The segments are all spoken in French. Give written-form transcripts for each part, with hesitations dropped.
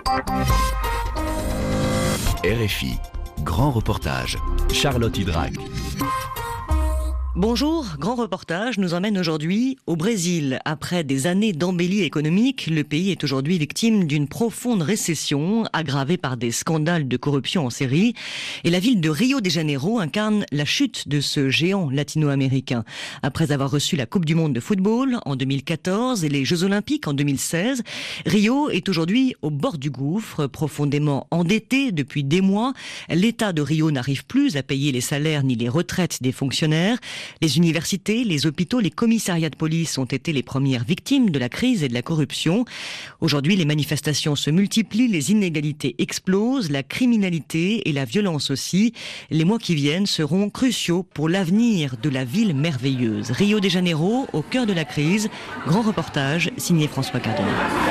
RFI, grand reportage, Charlotte Hydrac. Bonjour, grand reportage nous emmène aujourd'hui au Brésil. Après des années d'embellie économique, le pays est aujourd'hui victime d'une profonde récession aggravée par des scandales de corruption en série. Et la ville de Rio de Janeiro incarne la chute de ce géant latino-américain. Après avoir reçu la Coupe du Monde de football en 2014 et les Jeux Olympiques en 2016, Rio est aujourd'hui au bord du gouffre, profondément endetté depuis des mois. L'État de Rio n'arrive plus à payer les salaires ni les retraites des fonctionnaires. Les universités, les hôpitaux, les commissariats de police ont été les premières victimes de la crise et de la corruption. Aujourd'hui, les manifestations se multiplient, les inégalités explosent, la criminalité et la violence aussi. Les mois qui viennent seront cruciaux pour l'avenir de la ville merveilleuse. Rio de Janeiro, au cœur de la crise. Grand reportage signé François Cardona.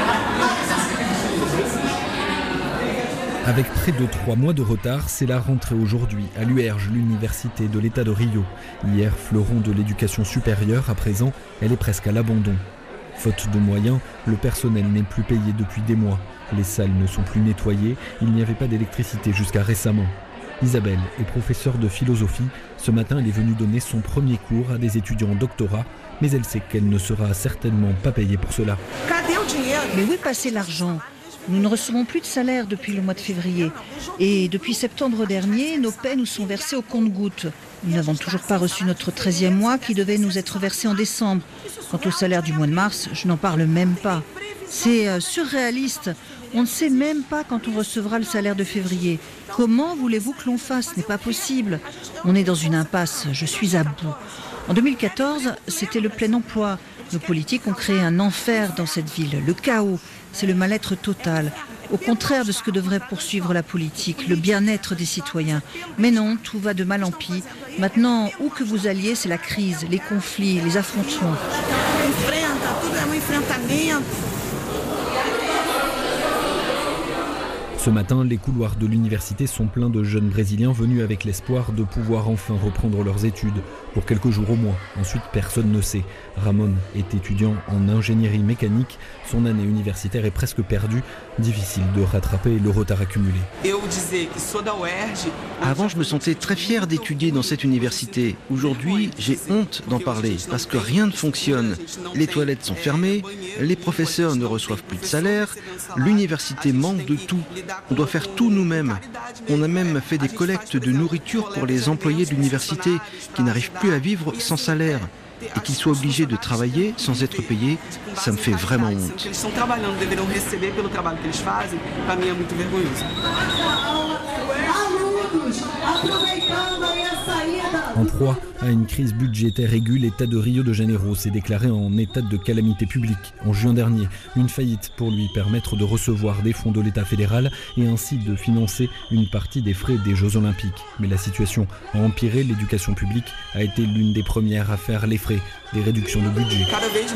Avec près de 3 mois de retard, c'est la rentrée aujourd'hui à l'UERJ, l'université de l'État de Rio. Hier, fleuron de l'éducation supérieure, à présent, elle est presque à l'abandon. Faute de moyens, le personnel n'est plus payé depuis des mois. Les salles ne sont plus nettoyées, il n'y avait pas d'électricité jusqu'à récemment. Isabelle est professeure de philosophie. Ce matin, elle est venue donner son premier cours à des étudiants en doctorat, mais elle sait qu'elle ne sera certainement pas payée pour cela. Mais où est passé l'argent ? Nous ne recevons plus de salaire depuis le mois de février. Et depuis septembre dernier, nos paies nous sont versées au compte-gouttes. Nous n'avons toujours pas reçu notre 13e mois qui devait nous être versé en décembre. Quant au salaire du mois de mars, je n'en parle même pas. C'est surréaliste. On ne sait même pas quand on recevra le salaire de février. Comment voulez-vous que l'on fasse ? Ce n'est pas possible. On est dans une impasse. Je suis à bout. En 2014, c'était le plein emploi. Nos politiques ont créé un enfer dans cette ville, le chaos. C'est le mal-être total, au contraire de ce que devrait poursuivre la politique, le bien-être des citoyens. Mais non, tout va de mal en pis. Maintenant, où que vous alliez, c'est la crise, les conflits, les affrontements. Ce matin, les couloirs de l'université sont pleins de jeunes Brésiliens venus avec l'espoir de pouvoir enfin reprendre leurs études, pour quelques jours au moins. Ensuite, personne ne sait. Ramon est étudiant en ingénierie mécanique. Son année universitaire est presque perdue. Difficile de rattraper le retard accumulé. Avant, je me sentais très fier d'étudier dans cette université. Aujourd'hui, j'ai honte d'en parler parce que rien ne fonctionne. Les toilettes sont fermées, les professeurs ne reçoivent plus de salaire, l'université manque de tout. On doit faire tout nous-mêmes. On a même fait des collectes de nourriture pour les employés de l'université qui n'arrivent plus à vivre sans salaire. Et qu'ils soient obligés de travailler sans être payés, ça me fait vraiment honte. En proie à une crise budgétaire aiguë, l'État de Rio de Janeiro s'est déclaré en état de calamité publique en juin dernier. Une faillite pour lui permettre de recevoir des fonds de l'État fédéral et ainsi de financer une partie des frais des Jeux Olympiques. Mais la situation a empiré, l'éducation publique a été l'une des premières à faire les frais des réductions de budget.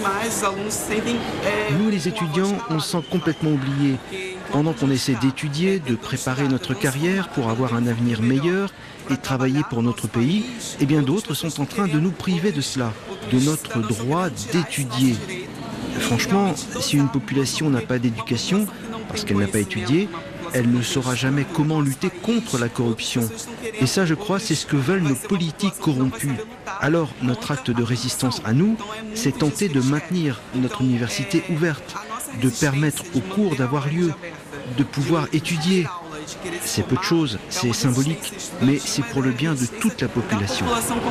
Nous les étudiants, on se sent complètement oubliés. Pendant qu'on essaie d'étudier, de préparer notre carrière pour avoir un avenir meilleur et travailler pour notre pays, et bien d'autres sont en train de nous priver de cela, de notre droit d'étudier. Franchement, si une population n'a pas d'éducation, parce qu'elle n'a pas étudié, elle ne saura jamais comment lutter contre la corruption. Et ça, je crois, c'est ce que veulent nos politiques corrompus. Alors, notre acte de résistance à nous, c'est tenter de maintenir notre université ouverte, de permettre aux cours d'avoir lieu, de pouvoir étudier. C'est peu de choses, c'est symbolique, mais c'est pour le bien de toute la population.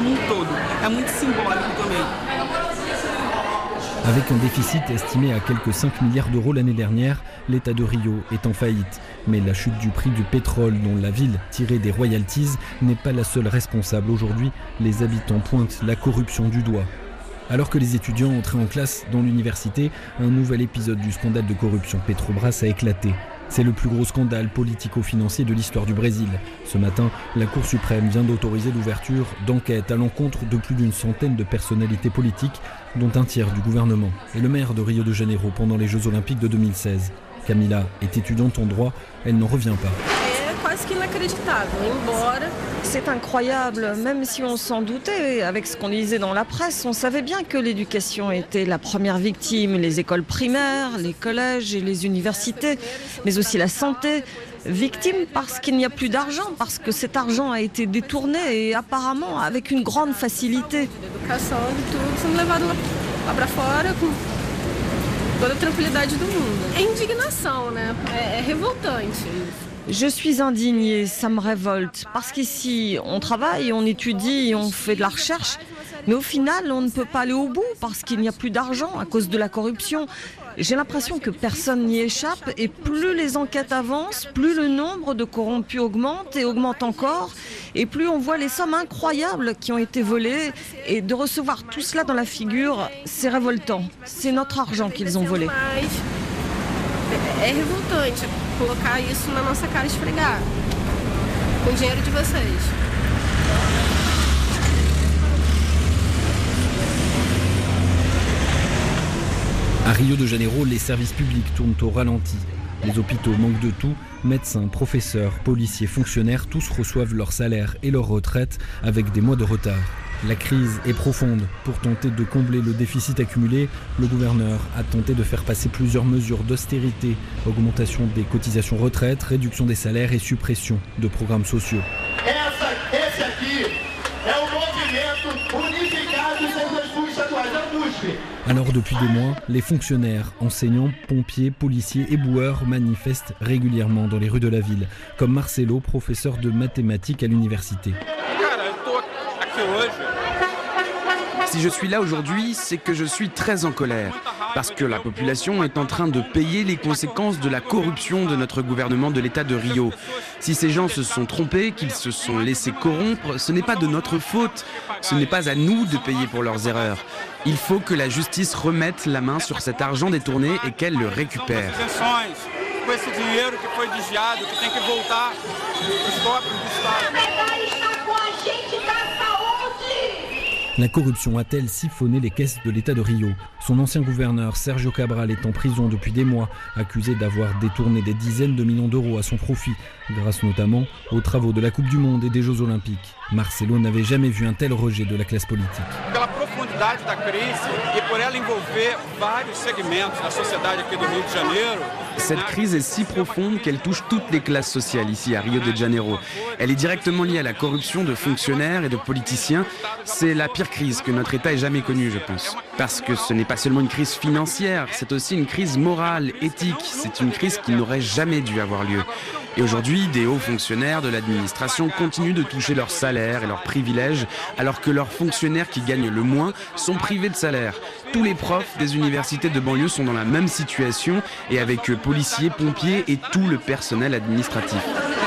Avec un déficit estimé à quelques 5 milliards d'euros l'année dernière, l'État de Rio est en faillite. Mais la chute du prix du pétrole dont la ville tirait des royalties n'est pas la seule responsable. Aujourd'hui, les habitants pointent la corruption du doigt. Alors que les étudiants entraient en classe dans l'université, un nouvel épisode du scandale de corruption Petrobras a éclaté. C'est le plus gros scandale politico-financier de l'histoire du Brésil. Ce matin, la Cour suprême vient d'autoriser l'ouverture d'enquêtes à l'encontre de plus d'une centaine de personnalités politiques, dont un tiers du gouvernement, et le maire de Rio de Janeiro pendant les Jeux Olympiques de 2016. Camila est étudiante en droit, elle n'en revient pas. C'est incroyable, même si on s'en doutait, avec ce qu'on lisait dans la presse, on savait bien que l'éducation était la première victime, les écoles primaires, les collèges et les universités, mais aussi la santé. Victime parce qu'il n'y a plus d'argent, parce que cet argent a été détourné et apparemment avec une grande facilité. Je suis indignée, ça me révolte, parce qu'ici, on travaille, on étudie, on fait de la recherche, mais au final, on ne peut pas aller au bout parce qu'il n'y a plus d'argent à cause de la corruption. J'ai l'impression que personne n'y échappe et plus les enquêtes avancent, plus le nombre de corrompus augmente et augmente encore et plus on voit les sommes incroyables qui ont été volées et de recevoir tout cela dans la figure, c'est révoltant. C'est notre argent qu'ils ont volé. É revoltante colocar isso na nossa cara e esfregar com o dinheiro de vocês. À Rio de Janeiro, les services publics tournent au ralenti. Les hôpitaux manquent de tout. Médecins, professeurs, policiers, fonctionnaires, tous reçoivent leur salaire et leur retraite avec des mois de retard. La crise est profonde. Pour tenter de combler le déficit accumulé, le gouverneur a tenté de faire passer plusieurs mesures d'austérité, augmentation des cotisations retraite, réduction des salaires et suppression de programmes sociaux. Alors depuis des mois, les fonctionnaires, enseignants, pompiers, policiers et boueurs manifestent régulièrement dans les rues de la ville, comme Marcelo, professeur de mathématiques à l'université. Si je suis là aujourd'hui, c'est que je suis très en colère, parce que la population est en train de payer les conséquences de la corruption de notre gouvernement de l'État de Rio. Si ces gens se sont trompés, qu'ils se sont laissés corrompre, ce n'est pas de notre faute. Ce n'est pas à nous de payer pour leurs erreurs. Il faut que la justice remette la main sur cet argent détourné et qu'elle le récupère. La corruption a-t-elle siphonné les caisses de l'État de Rio? Son ancien gouverneur, Sergio Cabral, est en prison depuis des mois, accusé d'avoir détourné des dizaines de millions d'euros à son profit, grâce notamment aux travaux de la Coupe du Monde et des Jeux Olympiques. Marcelo n'avait jamais vu un tel rejet de la classe politique. Cette crise est si profonde qu'elle touche toutes les classes sociales ici à Rio de Janeiro. Elle est directement liée à la corruption de fonctionnaires et de politiciens. C'est la pire crise que notre État ait jamais connue, je pense. Parce que ce n'est pas seulement une crise financière, c'est aussi une crise morale, éthique. C'est une crise qui n'aurait jamais dû avoir lieu. Et aujourd'hui, des hauts fonctionnaires de l'administration continuent de toucher leurs salaires et leurs privilèges, alors que leurs fonctionnaires qui gagnent le moins sont privés de salaire. Tous les profs des universités de banlieue sont dans la même situation, et avec policiers, pompiers et tout le personnel administratif.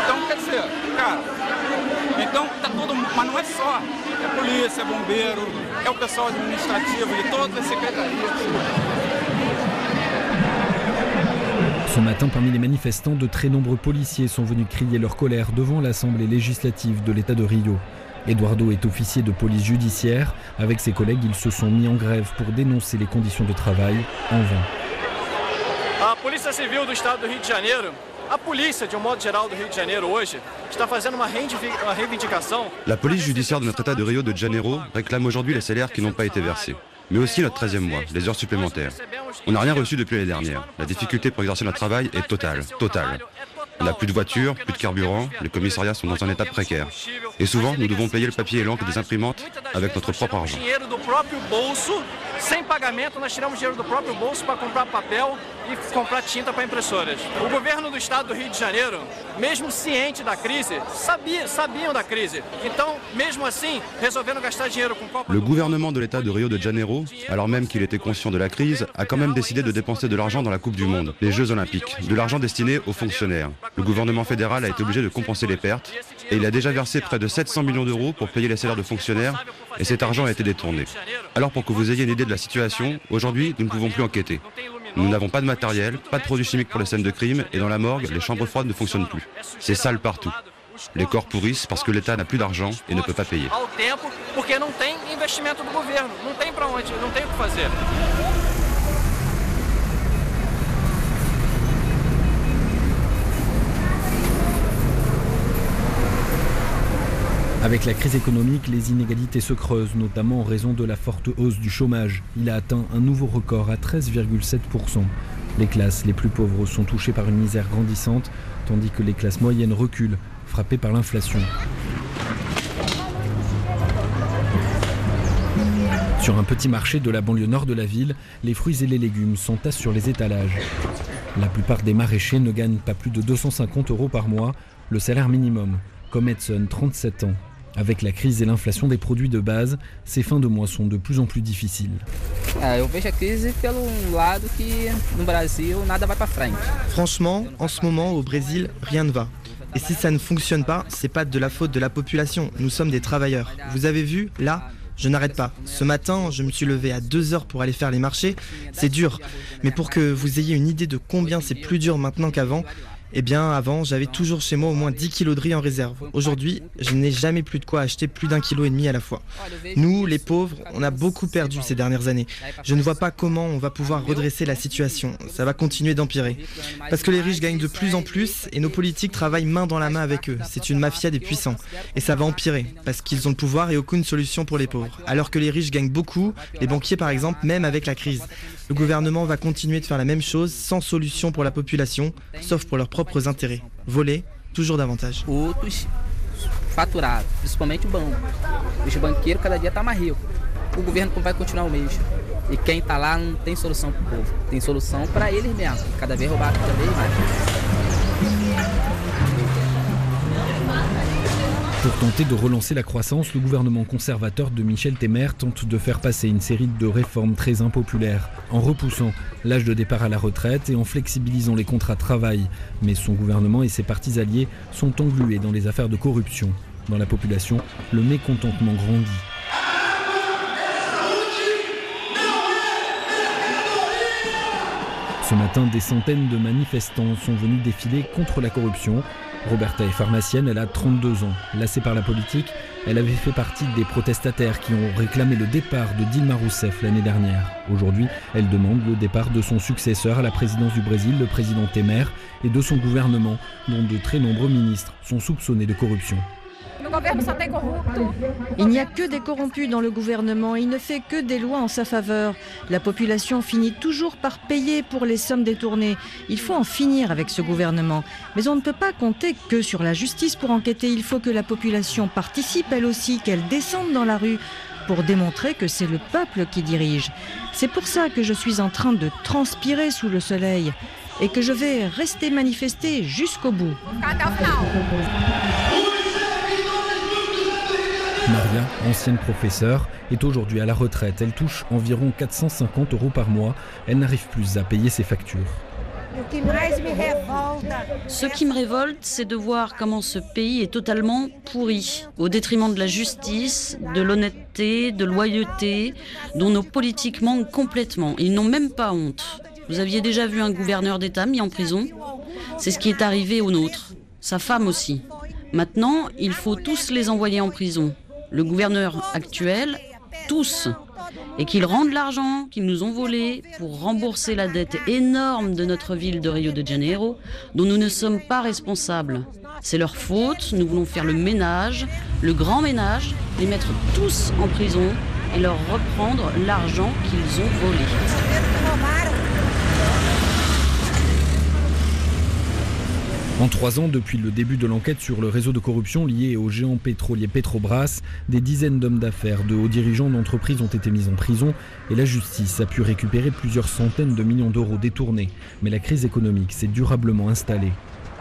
Ce matin, parmi les manifestants, de très nombreux policiers sont venus crier leur colère devant l'Assemblée législative de l'État de Rio. Eduardo est officier de police judiciaire. Avec ses collègues, ils se sont mis en grève pour dénoncer les conditions de travail, en vain. A Polícia Civil do Estado do Rio de Janeiro, a polícia de modo geral do Rio de Janeiro hoje, está fazendo uma reivindicação. La police judiciaire de notre État de Rio de Janeiro réclame aujourd'hui les salaires qui n'ont pas été versés, mais aussi notre 13e mois, les heures supplémentaires. On n'a rien reçu depuis l'année dernière. La difficulté pour exercer notre travail est totale. On n'a plus de voitures, plus de carburant, les commissariats sont dans un état précaire. Et souvent, nous devons payer le papier et l'encre des imprimantes avec notre propre argent. Sem pagamento, nós tiramos dinheiro do próprio bolso para comprar papel e comprar tinta para impressoras. O governo do estado do Rio de Janeiro, mesmo ciente da crise, sabiam da crise. Então, mesmo assim, resolveram gastar dinheiro com Copa. Le gouvernement de l'État de Rio de Janeiro, alors même qu'il était conscient de la crise, a quand même décidé de dépenser de l'argent dans la Coupe du Monde, les Jeux Olympiques, de l'argent destiné aux fonctionnaires. Le gouvernement fédéral a été obligé de compenser les pertes et il a déjà versé près de 700 millions d'euros pour payer les salaires de fonctionnaires et cet argent a été détourné. Alors pour que vous ayez une idée de la situation, aujourd'hui nous ne pouvons plus enquêter. Nous n'avons pas de matériel, pas de produits chimiques pour les scènes de crime et dans la morgue, les chambres froides ne fonctionnent plus. C'est sale partout. Les corps pourrissent parce que l'État n'a plus d'argent et ne peut pas payer. Avec la crise économique, les inégalités se creusent, notamment en raison de la forte hausse du chômage. Il a atteint un nouveau record à 13,7%. Les classes les plus pauvres sont touchées par une misère grandissante, tandis que les classes moyennes reculent, frappées par l'inflation. Sur un petit marché de la banlieue nord de la ville, les fruits et les légumes s'entassent sur les étalages. La plupart des maraîchers ne gagnent pas plus de 250 € par mois, le salaire minimum, comme Edson, 37 ans. Avec la crise et l'inflation des produits de base, ces fins de mois sont de plus en plus difficiles. Franchement, en ce moment, au Brésil, rien ne va. Et si ça ne fonctionne pas, c'est pas de la faute de la population. Nous sommes des travailleurs. Vous avez vu, là, je n'arrête pas. Ce matin, je me suis levé à 2 heures pour aller faire les marchés. C'est dur. Mais pour que vous ayez une idée de combien c'est plus dur maintenant qu'avant, eh bien, avant, j'avais toujours chez moi au moins 10 kilos de riz en réserve. Aujourd'hui, je n'ai jamais plus de quoi acheter plus d'1,5 kg à la fois. Nous, les pauvres, on a beaucoup perdu ces dernières années. Je ne vois pas comment on va pouvoir redresser la situation. Ça va continuer d'empirer. Parce que les riches gagnent de plus en plus et nos politiques travaillent main dans la main avec eux. C'est une mafia des puissants. Et ça va empirer, parce qu'ils ont le pouvoir et aucune solution pour les pauvres. Alors que les riches gagnent beaucoup, les banquiers par exemple, même avec la crise. Le gouvernement va continuer de faire la même chose sans solution pour la population, sauf pour leurs propres intérêts. Voler, toujours davantage. Outros faturados, principalmente o banco. Os banqueiros cada dia tá mais rico. O governo vai continuar o mesmo. E quem tá lá não tem solução pro povo. Tem solução para eles mesmo. Cada vez roubar cada vez mais. Pour tenter de relancer la croissance, le gouvernement conservateur de Michel Temer tente de faire passer une série de réformes très impopulaires, en repoussant l'âge de départ à la retraite et en flexibilisant les contrats de travail. Mais son gouvernement et ses partis alliés sont englués dans les affaires de corruption. Dans la population, le mécontentement grandit. Ce matin, des centaines de manifestants sont venus défiler contre la corruption. Roberta est pharmacienne, elle a 32 ans. Lassée par la politique, elle avait fait partie des protestataires qui ont réclamé le départ de Dilma Rousseff l'année dernière. Aujourd'hui, elle demande le départ de son successeur à la présidence du Brésil, le président Temer, et de son gouvernement, dont de très nombreux ministres sont soupçonnés de corruption. Il n'y a que des corrompus dans le gouvernement, il ne fait que des lois en sa faveur. La population finit toujours par payer pour les sommes détournées. Il faut en finir avec ce gouvernement. Mais on ne peut pas compter que sur la justice pour enquêter. Il faut que la population participe elle aussi, qu'elle descende dans la rue pour démontrer que c'est le peuple qui dirige. C'est pour ça que je suis en train de transpirer sous le soleil et que je vais rester manifester jusqu'au bout. Maria, ancienne professeure, est aujourd'hui à la retraite. Elle touche environ 450 € par mois. Elle n'arrive plus à payer ses factures. Ce qui me révolte, c'est de voir comment ce pays est totalement pourri, au détriment de la justice, de l'honnêteté, de loyauté, dont nos politiques manquent complètement. Ils n'ont même pas honte. Vous aviez déjà vu un gouverneur d'État mis en prison ? C'est ce qui est arrivé au nôtre. Sa femme aussi. Maintenant, il faut tous les envoyer en prison. Le gouverneur actuel, tous, et qu'ils rendent l'argent qu'ils nous ont volé pour rembourser la dette énorme de notre ville de Rio de Janeiro, dont nous ne sommes pas responsables. C'est leur faute, nous voulons faire le ménage, le grand ménage, les mettre tous en prison et leur reprendre l'argent qu'ils ont volé. En 3 ans, depuis le début de l'enquête sur le réseau de corruption lié au géant pétrolier Petrobras, des dizaines d'hommes d'affaires, de hauts dirigeants d'entreprises ont été mis en prison et la justice a pu récupérer plusieurs centaines de millions d'euros détournés. Mais la crise économique s'est durablement installée.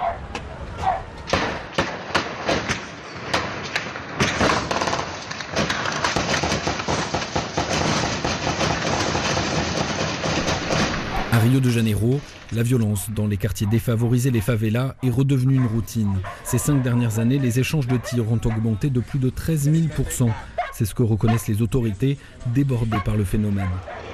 À Rio de Janeiro, la violence dans les quartiers défavorisés, les favelas, est redevenue une routine. Ces 5 dernières années, les échanges de tirs ont augmenté de plus de 13 000%. C'est ce que reconnaissent les autorités, débordées par le phénomène.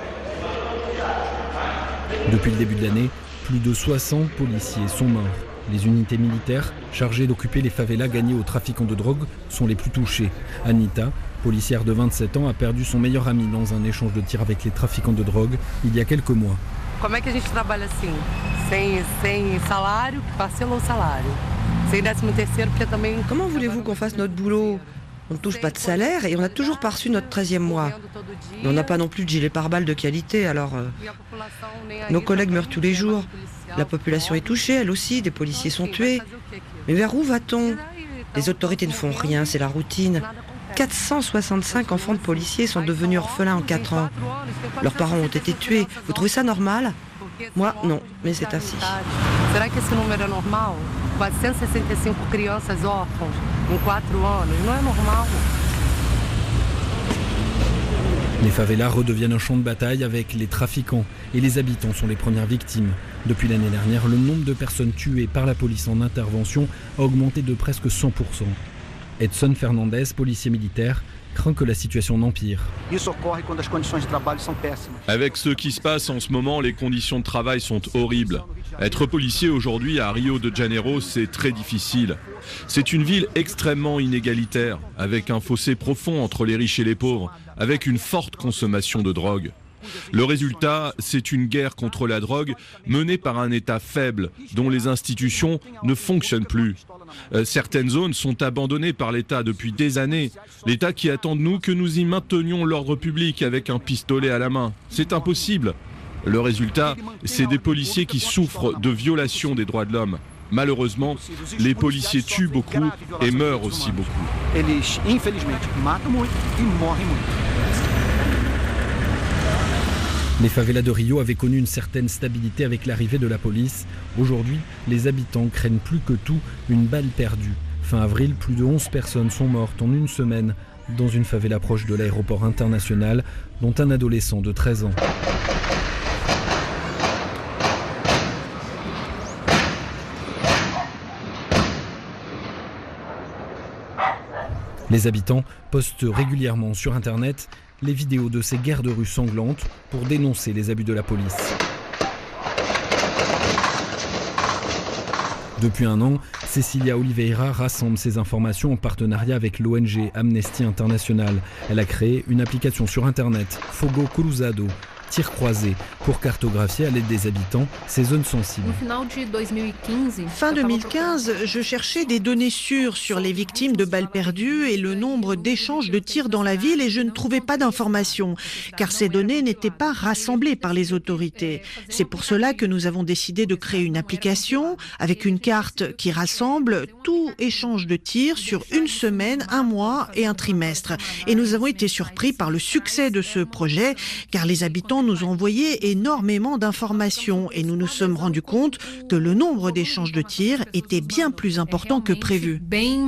Depuis le début de l'année, plus de 60 policiers sont morts. Les unités militaires chargées d'occuper les favelas gagnées aux trafiquants de drogue sont les plus touchées. Anita, policière de 27 ans, a perdu son meilleur ami dans un échange de tirs avec les trafiquants de drogue il y a quelques mois. Como é que a gente trabalha assim? Sem salário, parcela au salário. Sem 13º, porque também... Comment voulez-vous qu'on fasse notre boulot On ne touche pas de salaire et on n'a toujours pas reçu notre 13e mois. Mais on n'a pas non plus de gilet pare-balles de qualité, alors nos collègues meurent tous les jours. La population est touchée, elle aussi, des policiers sont tués. Mais vers où va-t-on? Les autorités ne font rien, c'est la routine. 465 enfants de policiers sont devenus orphelins en 4 ans. Leurs parents ont été tués. Vous trouvez ça normal? Moi, non, mais c'est ainsi. Será que esse número é normal? 465 crianças órfãs em 4 anos, não é normal? Les favelas redeviennent un champ de bataille avec les trafiquants et les habitants sont les premières victimes. Depuis l'année dernière, le nombre de personnes tuées par la police en intervention a augmenté de presque 100%. Edson Fernandez, policier militaire, craint que la situation n'empire. Avec ce qui se passe en ce moment, les conditions de travail sont horribles. Être policier aujourd'hui à Rio de Janeiro, c'est très difficile. C'est une ville extrêmement inégalitaire, avec un fossé profond entre les riches et les pauvres, avec une forte consommation de drogue. Le résultat, c'est une guerre contre la drogue menée par un État faible, dont les institutions ne fonctionnent plus. Certaines zones sont abandonnées par l'État depuis des années. L'État qui attend de nous que nous y maintenions l'ordre public avec un pistolet à la main. C'est impossible. Le résultat, c'est des policiers qui souffrent de violations des droits de l'homme. Malheureusement, les policiers tuent beaucoup et meurent aussi beaucoup. Les favelas de Rio avaient connu une certaine stabilité avec l'arrivée de la police. Aujourd'hui, les habitants craignent plus que tout une balle perdue. Fin avril, plus de 11 personnes sont mortes en une semaine dans une favela proche de l'aéroport international, dont un adolescent de 13 ans. Les habitants postent régulièrement sur Internet les vidéos de ces guerres de rue sanglantes pour dénoncer les abus de la police. Depuis un an, Cecilia Oliveira rassemble ces informations en partenariat avec l'ONG Amnesty International. Elle a créé une application sur Internet, Fogo Cruzado, tir croisé, pour cartographier à l'aide des habitants ces zones sensibles. Fin 2015, je cherchais des données sûres sur les victimes de balles perdues et le nombre d'échanges de tirs dans la ville et je ne trouvais pas d'informations, car ces données n'étaient pas rassemblées par les autorités. C'est pour cela que nous avons décidé de créer une application avec une carte qui rassemble tout échange de tirs sur une semaine, un mois et un trimestre. Et nous avons été surpris par le succès de ce projet, car les habitants nous ont envoyé énormément d'informations et nous nous sommes rendus compte que le nombre d'échanges de tirs était bien plus important que prévu.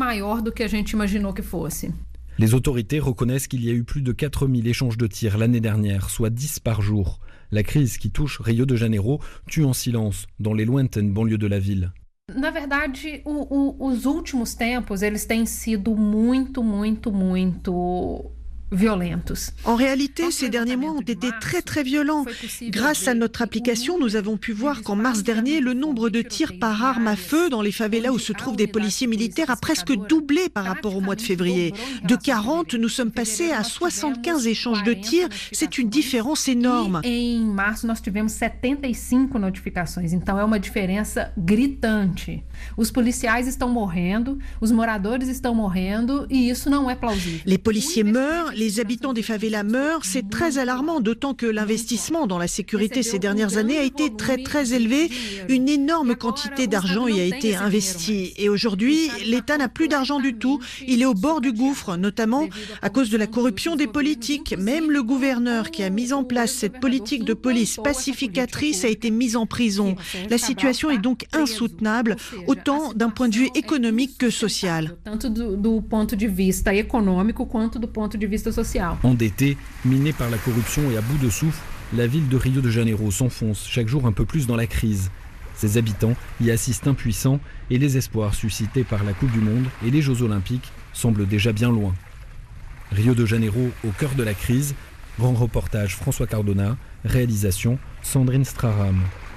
Les autorités reconnaissent qu'il y a eu plus de 4000 échanges de tirs l'année dernière, soit 10 par jour. La crise qui touche Rio de Janeiro tue en silence dans les lointaines banlieues de la ville. Na verdade, os últimos tempos, eles têm sido muito violentos. En réalité, ces derniers mois ont été très violents. Grâce à notre application, nous avons pu voir qu'en mars dernier, le nombre de tirs par arme à feu dans les favelas où se trouvent des policiers militaires a presque doublé par rapport au mois de février. De 40, nous sommes passés à 75 échanges de tirs. C'est une différence énorme. Em março, nós tivemos 75 notificações. Então, é uma diferença gritante. Os policiais estão morrendo, os moradores estão morrendo e isso não é plausível. Les policiers meurent, les habitants des favelas meurent, c'est très alarmant, d'autant que l'investissement dans la sécurité ces dernières années a été très élevé. Une énorme quantité d'argent y a été investie. Et aujourd'hui, l'État n'a plus d'argent du tout. Il est au bord du gouffre, notamment à cause de la corruption des politiques. Même le gouverneur qui a mis en place cette politique de police pacificatrice a été mis en prison. La situation est donc insoutenable, autant d'un point de vue économique que social. Tanto do ponto de vista econômico quanto do ponto de vista social. Endettée, minée par la corruption et à bout de souffle, la ville de Rio de Janeiro s'enfonce chaque jour un peu plus dans la crise. Ses habitants y assistent impuissants et les espoirs suscités par la Coupe du Monde et les Jeux Olympiques semblent déjà bien loin. Rio de Janeiro au cœur de la crise. Grand reportage François Cardona, réalisation Sandrine Straram.